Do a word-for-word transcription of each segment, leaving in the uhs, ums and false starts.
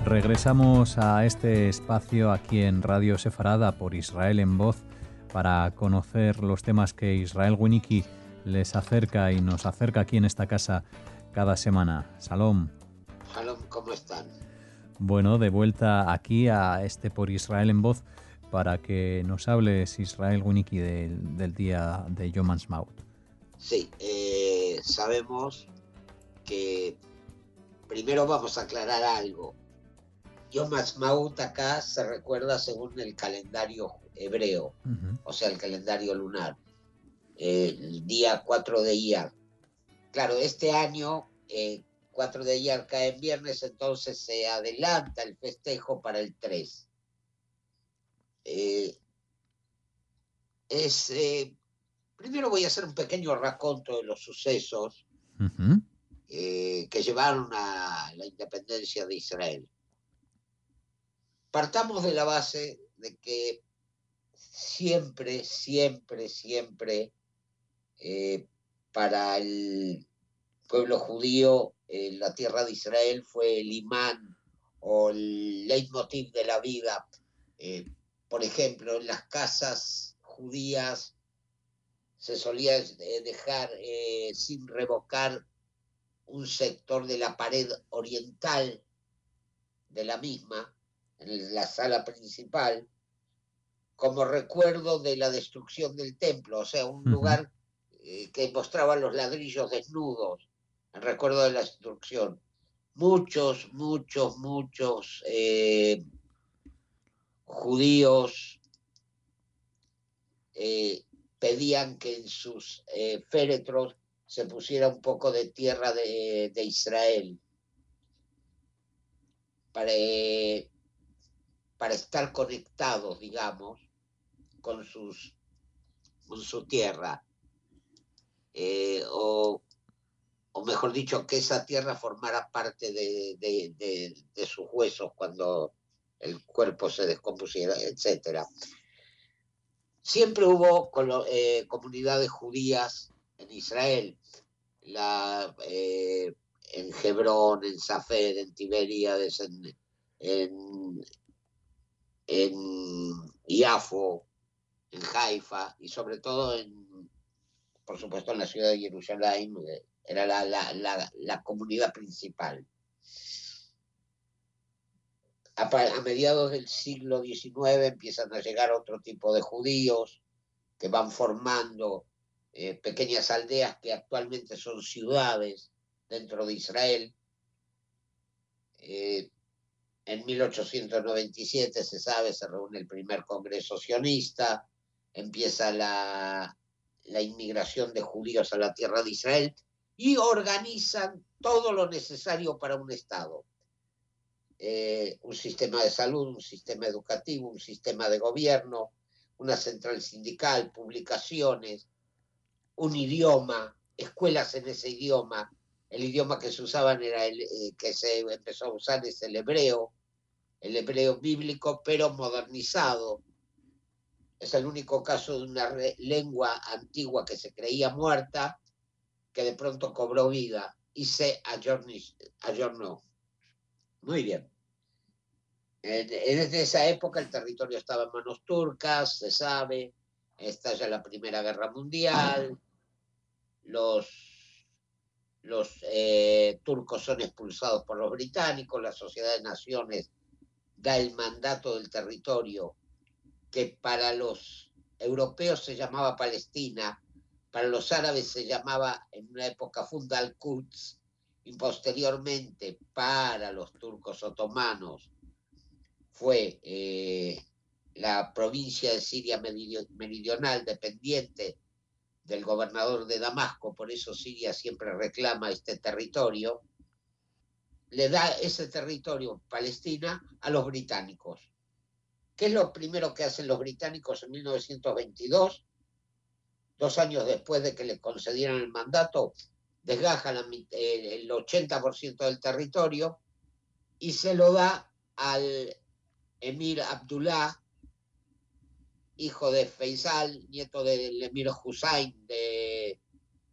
Regresamos a este espacio aquí en Radio Sefarada por Israel en Voz para conocer los temas que Israel Winnicki les acerca y nos acerca aquí en esta casa cada semana. Salom. Salom, ¿cómo están? Bueno, de vuelta aquí a este por Israel en Voz para que nos hables, Israel Winnicki, del, del día de Yom Ha'atzmaut. Sí, eh, sabemos que primero vamos a aclarar algo. Yom Ha'atzmaut acá se recuerda según el calendario hebreo, uh-huh. o sea, el calendario lunar, eh, el día cuatro de Iyar. Claro, este año eh, cuatro de Iyar cae en viernes, entonces se adelanta el festejo para el tres. Eh, es, eh, primero voy a hacer un pequeño raconto de los sucesos uh-huh. eh, que llevaron a la independencia de Israel. Partamos de la base de que siempre, siempre, siempre eh, para el pueblo judío eh, la tierra de Israel fue el imán o el leitmotiv de la vida. Eh, por ejemplo, en las casas judías se solía dejar eh, sin revocar un sector de la pared oriental de la misma, en la sala principal, como recuerdo de la destrucción del templo, o sea, un uh-huh. lugar eh, que mostraba los ladrillos desnudos, en recuerdo de la destrucción. Muchos, muchos, muchos eh, judíos eh, pedían que en sus eh, féretros se pusiera un poco de tierra de, de Israel para, eh, para estar conectados, digamos, con, sus, con su tierra. Eh, o, o mejor dicho, que esa tierra formara parte de, de, de, de sus huesos cuando el cuerpo se descompusiera, etcétera. Siempre hubo eh, comunidades judías en Israel, la, eh, en Hebrón, en Safed, en Tiberíades, en, en, en Iafo, en Haifa y sobre todo, en, por supuesto, en la ciudad de Jerusalén, era la, la, la, la comunidad principal. A, a mediados del siglo diecinueve empiezan a llegar otro tipo de judíos que van formando eh, pequeñas aldeas que actualmente son ciudades dentro de Israel. Eh, en mil ochocientos noventa y siete, se sabe, se reúne el primer congreso sionista, empieza la, la inmigración de judíos a la tierra de Israel y organizan todo lo necesario para un Estado. Eh, un sistema de salud, un sistema educativo, un sistema de gobierno, una central sindical, publicaciones, un idioma, escuelas en ese idioma. El idioma que se usaban era el eh, que se empezó a usar es el hebreo, el hebreo bíblico, pero modernizado. Es el único caso de una re- lengua antigua que se creía muerta, que de pronto cobró vida y se ayornó. Muy bien. En, en esa época el territorio estaba en manos turcas, se sabe, estalla la Primera Guerra Mundial, los, los eh, turcos son expulsados por los británicos, la Sociedad de Naciones da el mandato del territorio que para los europeos se llamaba Palestina, para los árabes se llamaba en una época funda al-Quds y posteriormente para los turcos otomanos fue eh, la provincia de Siria meridional dependiente del gobernador de Damasco, por eso Siria siempre reclama este territorio, le da ese territorio, Palestina, a los británicos. ¿Qué es lo primero que hacen los británicos en mil novecientos veintidós? Dos años después de que le concedieran el mandato, desgajan el ochenta por ciento del territorio y se lo da al Emir Abdullah, hijo de Faisal, nieto del Emir Hussein de,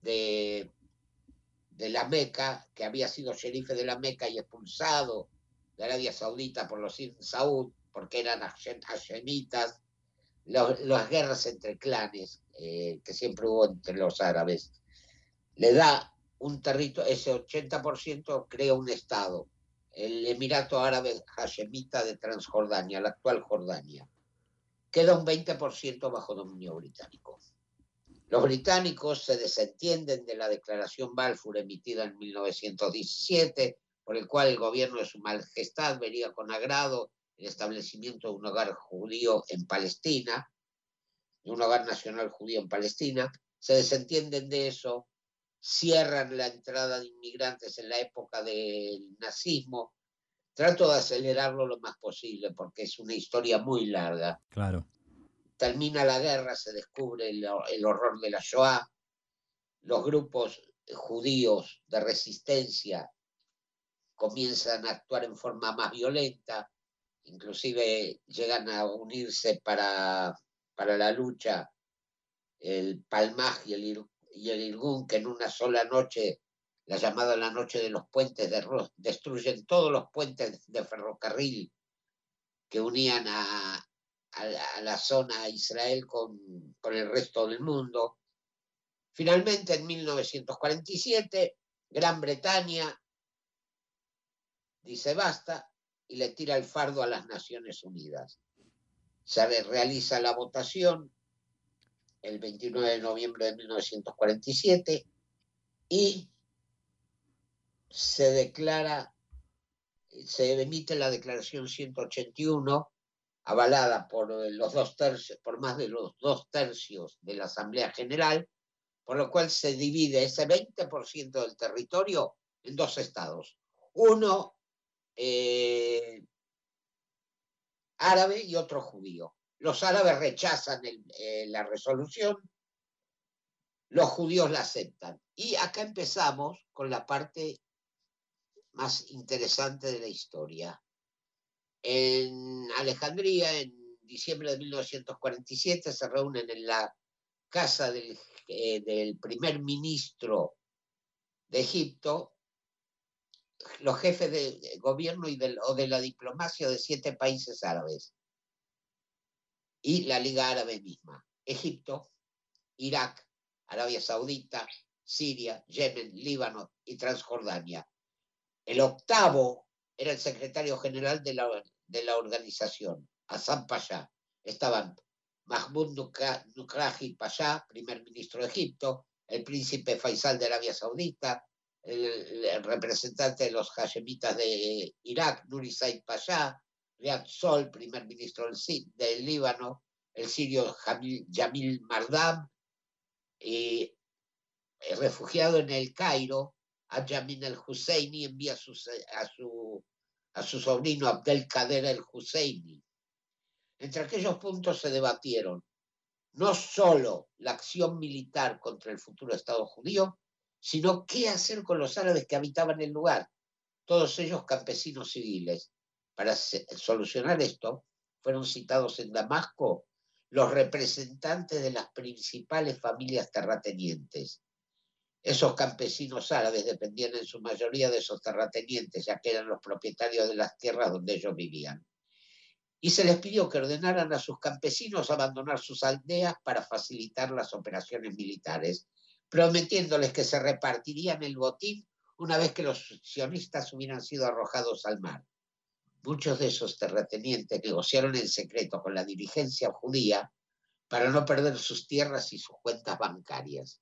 de, de la Meca, que había sido sherife de la Meca y expulsado de Arabia Saudita por los Ibn Saud, porque eran hashemitas, los, las guerras entre clanes eh, que siempre hubo entre los árabes. Le da un territorio, ese ochenta por ciento crea un estado, el Emirato Árabe Hashemita de Transjordania, la actual Jordania. Queda un veinte por ciento bajo dominio británico. Los británicos se desentienden de la declaración Balfour emitida en mil novecientos diecisiete, por el cual el gobierno de su majestad vería con agrado el establecimiento de un hogar judío en Palestina, de un hogar nacional judío en Palestina. Se desentienden de eso, cierran la entrada de inmigrantes en la época del nazismo. Trato de acelerarlo lo más posible porque es una historia muy larga. Claro. Termina la guerra, se descubre el, el horror de la Shoah, los grupos judíos de resistencia comienzan a actuar en forma más violenta, inclusive llegan a unirse para, para la lucha el Palmaj y el, y el Irgun, que en una sola noche, la llamada la noche de los puentes, de, destruyen todos los puentes de ferrocarril que unían a, a, la, a la zona Israel con, con el resto del mundo. Finalmente, en mil novecientos cuarenta y siete, Gran Bretaña dice basta y le tira el fardo a las Naciones Unidas. Se realiza la votación el veintinueve de noviembre de mil novecientos cuarenta y siete y se declara, se emite la declaración ciento ochenta y uno, avalada por los dos tercios, por más de los dos tercios de la Asamblea General, por lo cual se divide ese veinte por ciento del territorio en dos estados. Uno eh, árabe y otro judío. Los árabes rechazan el, eh, la resolución, los judíos la aceptan. Y acá empezamos con la parte más interesante de la historia. En Alejandría, en diciembre de mil novecientos cuarenta y siete, se reúnen en la casa del, eh, del primer ministro de Egipto los jefes de gobierno y de, o de la diplomacia de siete países árabes y la Liga Árabe misma: Egipto, Irak, Arabia Saudita, Siria, Yemen, Líbano y Transjordania. El octavo era el secretario general de la, de la organización, Hassan Pasha. Estaban Mahmoud Nukrahi Pasha, primer ministro de Egipto, el príncipe Faisal de Arabia Saudita, el, el representante de los hashemitas de Irak, Nuri Said Pasha, Riyad Sol, primer ministro del, del Líbano, el sirio Jamil, Yamil Mardam, y el refugiado en el Cairo, Ajamin el-Husseini, envía a su, a, su, a su sobrino Abdelkader el-Husseini. Entre aquellos puntos se debatieron no solo la acción militar contra el futuro Estado judío, sino qué hacer con los árabes que habitaban el lugar, todos ellos campesinos civiles. Para solucionar esto, fueron citados en Damasco los representantes de las principales familias terratenientes. Esos campesinos árabes dependían en su mayoría de esos terratenientes, ya que eran los propietarios de las tierras donde ellos vivían. Y se les pidió que ordenaran a sus campesinos abandonar sus aldeas para facilitar las operaciones militares, prometiéndoles que se repartirían el botín una vez que los sionistas hubieran sido arrojados al mar. Muchos de esos terratenientes negociaron en secreto con la dirigencia judía para no perder sus tierras y sus cuentas bancarias.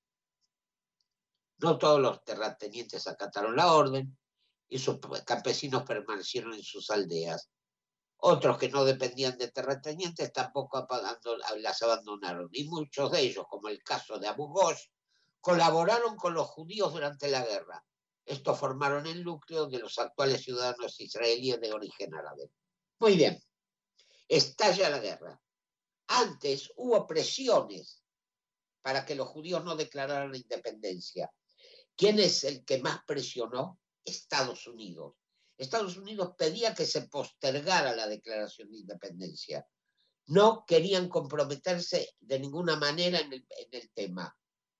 No todos los terratenientes acataron la orden y sus campesinos permanecieron en sus aldeas. Otros que no dependían de terratenientes tampoco las abandonaron, y muchos de ellos, como el caso de Abu Ghosh, colaboraron con los judíos durante la guerra. Estos formaron el núcleo de los actuales ciudadanos israelíes de origen árabe. Muy bien, estalla la guerra. Antes hubo presiones para que los judíos no declararan la independencia. ¿Quién es el que más presionó? Estados Unidos. Estados Unidos pedía que se postergara la declaración de independencia. No querían comprometerse de ninguna manera en el, en el tema.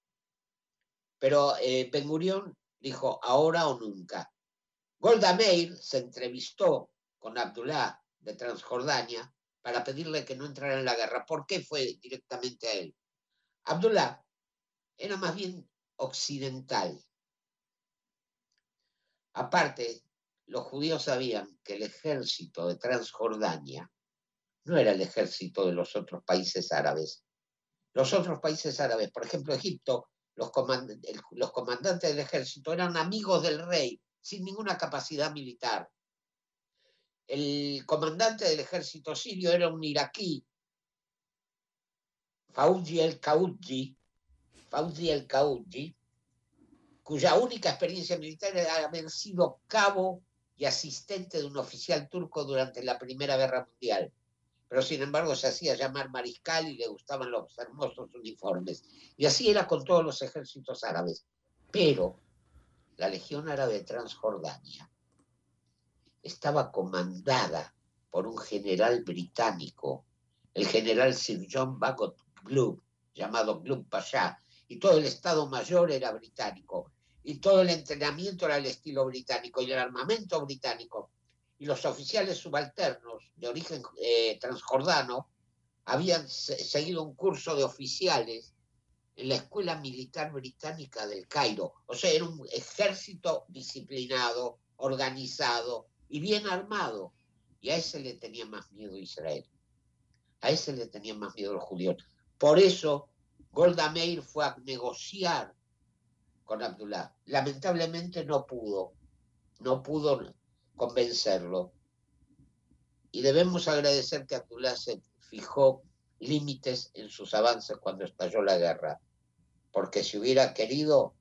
Pero eh, Ben Gurión dijo, ahora o nunca. Golda Meir se entrevistó con Abdullah de Transjordania para pedirle que no entrara en la guerra. ¿Por qué fue directamente a él? Abdullah era más bien occidental. Aparte, los judíos sabían que el ejército de Transjordania no era el ejército de los otros países árabes. Los otros países árabes, por ejemplo, Egipto, los, comand el, los comandantes del ejército eran amigos del rey, sin ninguna capacidad militar. El comandante del ejército sirio era un iraquí, Fauzi el-Qaudi, Fauzi el-Qaudi, cuya única experiencia militar era haber sido cabo y asistente de un oficial turco durante la Primera Guerra Mundial. Pero sin embargo se hacía llamar mariscal y le gustaban los hermosos uniformes. Y así era con todos los ejércitos árabes. Pero la Legión Árabe de Transjordania estaba comandada por un general británico, el general Sir John Bagot Glubb, llamado Glubb Pasha, y todo el Estado Mayor era británico, y todo el entrenamiento era al estilo británico, y el armamento británico. Y los oficiales subalternos de origen eh, transjordano habían se seguido un curso de oficiales en la Escuela Militar Británica del Cairo. O sea, era un ejército disciplinado, organizado y bien armado. Y a ese le tenía más miedo Israel. A ese le tenían más miedo los judíos. Por eso Golda Meir fue a negociar con Abdullah. Lamentablemente no pudo. No pudo convencerlo. Y debemos agradecer que Abdullah se fijó límites en sus avances cuando estalló la guerra, porque si hubiera querido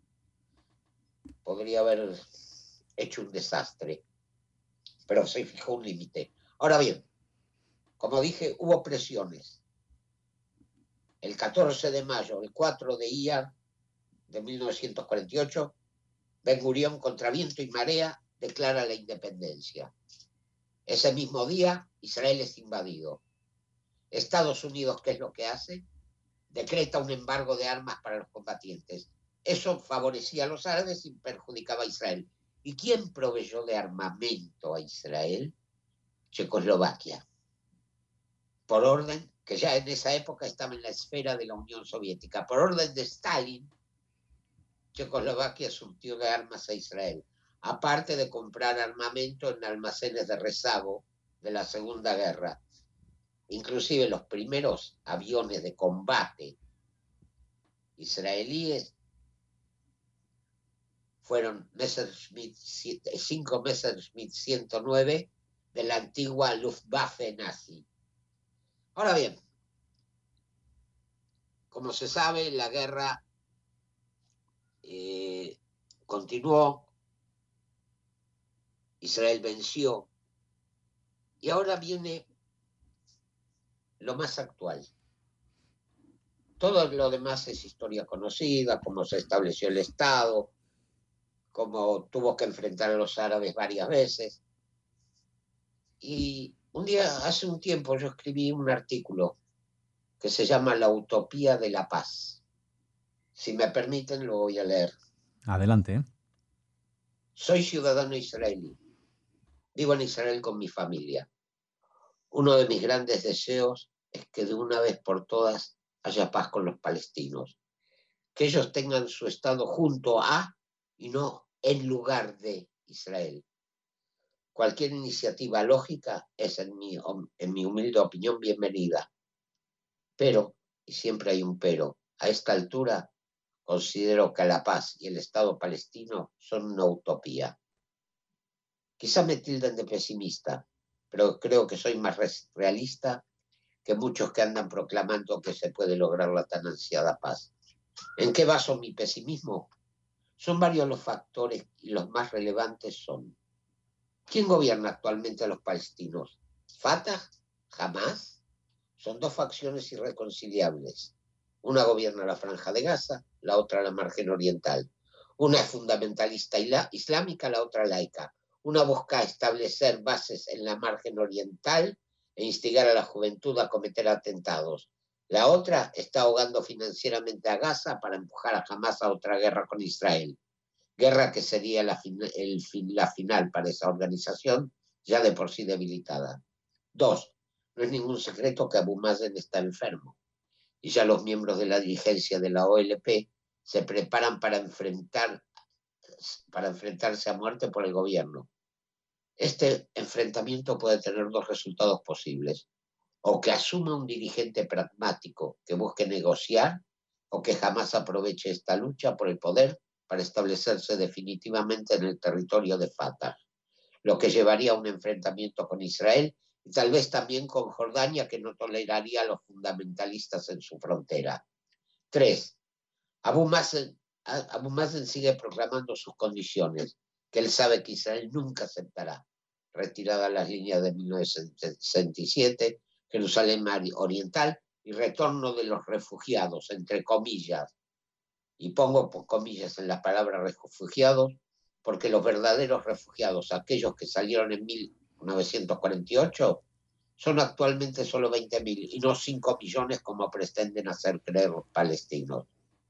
podría haber hecho un desastre, pero se fijó un límite. Ahora bien, como dije, hubo presiones. El catorce de mayo, el cuatro de Iyar de mil novecientos cuarenta y ocho, Ben Gurión, contra viento y marea, declara la independencia. Ese mismo día, Israel es invadido. Estados Unidos, ¿qué es lo que hace? Decreta un embargo de armas para los combatientes. Eso favorecía a los árabes y perjudicaba a Israel. ¿Y quién proveyó de armamento a Israel? Checoslovaquia. Por orden, que ya en esa época estaba en la esfera de la Unión Soviética, por orden de Stalin, Checoslovaquia surtió de armas a Israel, aparte de comprar armamento en almacenes de rezago de la Segunda Guerra. Inclusive los primeros aviones de combate israelíes fueron Messerschmitt, cinco Messerschmitt ciento nueve de la antigua Luftwaffe nazi. Ahora bien, como se sabe, la guerra eh, continuó, Israel venció, y ahora viene lo más actual. Todo lo demás es historia conocida, cómo se estableció el Estado, cómo tuvo que enfrentar a los árabes varias veces. Y un día, hace un tiempo, yo escribí un artículo que se llama La utopía de la paz. Si me permiten, lo voy a leer. Adelante. Soy ciudadano israelí. Vivo en Israel con mi familia. Uno de mis grandes deseos es que de una vez por todas haya paz con los palestinos. Que ellos tengan su Estado junto a y no en lugar de Israel. Cualquier iniciativa lógica es, en mi, en mi humilde opinión, bienvenida. Pero, y siempre hay un pero, a esta altura considero que la paz y el Estado palestino son una utopía. Quizá me tilden de pesimista, pero creo que soy más realista que muchos que andan proclamando que se puede lograr la tan ansiada paz. ¿En qué baso mi pesimismo? Son varios los factores y los más relevantes son: ¿quién gobierna actualmente a los palestinos? ¿Fatah? ¿Hamás? Son dos facciones irreconciliables. Una gobierna la Franja de Gaza, la otra la margen oriental. Una es fundamentalista islámica, la otra laica. Una busca establecer bases en la margen oriental e instigar a la juventud a cometer atentados. La otra está ahogando financieramente a Gaza para empujar a Hamás a otra guerra con Israel. Guerra que sería la, fin el fin la final para esa organización ya de por sí debilitada. Dos, no es ningún secreto que Abu Mazen está enfermo y ya los miembros de la dirigencia de la O L P se preparan para, enfrentar, para enfrentarse a muerte por el gobierno. Este enfrentamiento puede tener dos resultados posibles: o que asuma un dirigente pragmático que busque negociar, o que jamás aproveche esta lucha por el poder para establecerse definitivamente en el territorio de Fatah, lo que llevaría a un enfrentamiento con Israel y tal vez también con Jordania, que no toleraría a los fundamentalistas en su frontera. Tres, Abu Mazen, Abu Mazen sigue proclamando sus condiciones, que él sabe que Israel nunca aceptará: retirada las líneas de mil novecientos sesenta y siete, Jerusalén Oriental y retorno de los refugiados, entre comillas, y pongo comillas en la palabra refugiados, porque los verdaderos refugiados, aquellos que salieron en mil novecientos cuarenta y ocho, son actualmente solo veinte mil y no cinco millones como pretenden hacer creer los palestinos.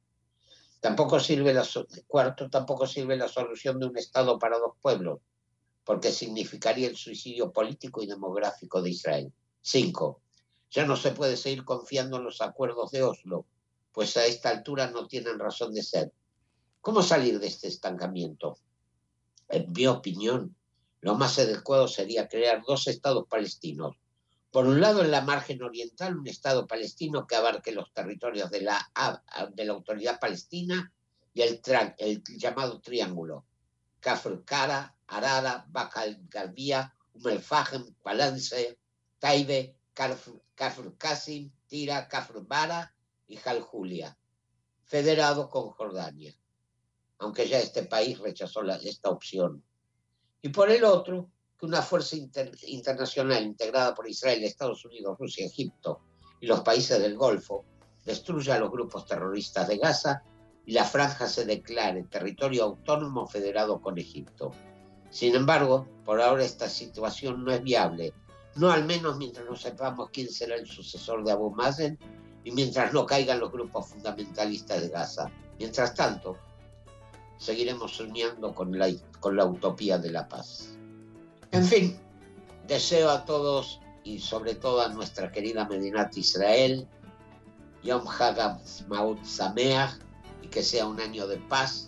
Tampoco sirve la, cuarto, tampoco sirve la solución de un Estado para dos pueblos, porque significaría el suicidio político y demográfico de Israel. Cinco, ya no se puede seguir confiando en los acuerdos de Oslo, pues a esta altura no tienen razón de ser. ¿Cómo salir de este estancamiento? En mi opinión, lo más adecuado sería crear dos estados palestinos. Por un lado, en la margen oriental, un estado palestino que abarque los territorios de la, de la autoridad palestina y el, el llamado triángulo: Kafr Kara, Arada, Baqa al-Garbia, Umm el-Fahem, Balance, Taibe, Kafr Qasim, Tira, Kafr Bara y Jaljulia, federado con Jordania, aunque ya este país rechazó la, esta opción. Y por el otro, que una fuerza inter, internacional integrada por Israel, Estados Unidos, Rusia, Egipto y los países del Golfo destruya a los grupos terroristas de Gaza y la franja se declare territorio autónomo federado con Egipto. Sin embargo, por ahora esta situación no es viable, no al menos mientras no sepamos quién será el sucesor de Abu Mazen y mientras no caigan los grupos fundamentalistas de Gaza. Mientras tanto, seguiremos soñando con la, con la utopía de la paz. En fin, deseo a todos y sobre todo a nuestra querida Medinat Israel, Yom Ha'atzmaut Sameach, y que sea un año de paz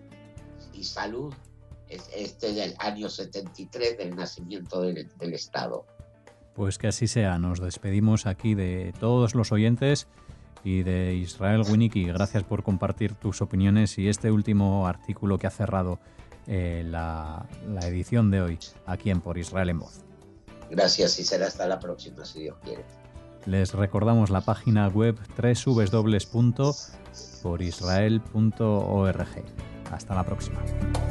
y salud, este del año setenta y tres del nacimiento del, del Estado. Pues que así sea. Nos despedimos aquí de todos los oyentes y de Israel Winicky. Gracias por compartir tus opiniones y este último artículo que ha cerrado eh, la, la edición de hoy aquí en Por Israel en Voz. Gracias y será hasta la próxima, si Dios quiere. Les recordamos la página web doble u doble u doble u punto por israel punto org. Hasta la próxima.